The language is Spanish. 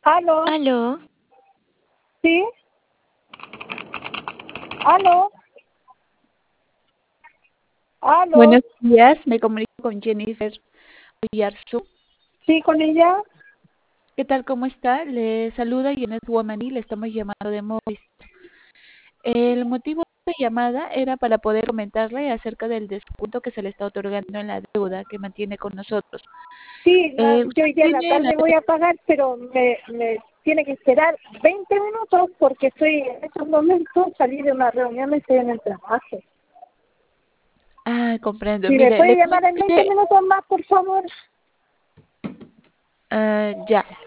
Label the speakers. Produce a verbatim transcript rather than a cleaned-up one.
Speaker 1: ¿Aló?
Speaker 2: Aló,
Speaker 1: ¿Sí? ¿Aló? ¿Aló?
Speaker 3: Buenos días, me comunico con Jennifer Oyarzo.
Speaker 1: ¿Sí con ella?
Speaker 3: ¿Qué tal? ¿Cómo está? Le saluda Janet Womaní, le estamos llamando de Movis. El motivo de la llamada era para poder comentarle acerca del descuento que se le está otorgando en la deuda que mantiene con nosotros.
Speaker 1: Sí, la-
Speaker 3: Eh,
Speaker 1: yo
Speaker 3: ¿usted
Speaker 1: hoy día en la
Speaker 3: tiene la
Speaker 1: tarde voy a pagar, pero me, me tiene que esperar veinte minutos porque estoy en estos momentos, salí de una reunión y estoy en el trabajo.
Speaker 3: Ah, comprendo.
Speaker 1: Si me
Speaker 3: Mire,
Speaker 1: puede
Speaker 3: le
Speaker 1: llamar
Speaker 3: comento
Speaker 1: en veinte
Speaker 3: que
Speaker 1: minutos más, por favor.
Speaker 3: ah, ya.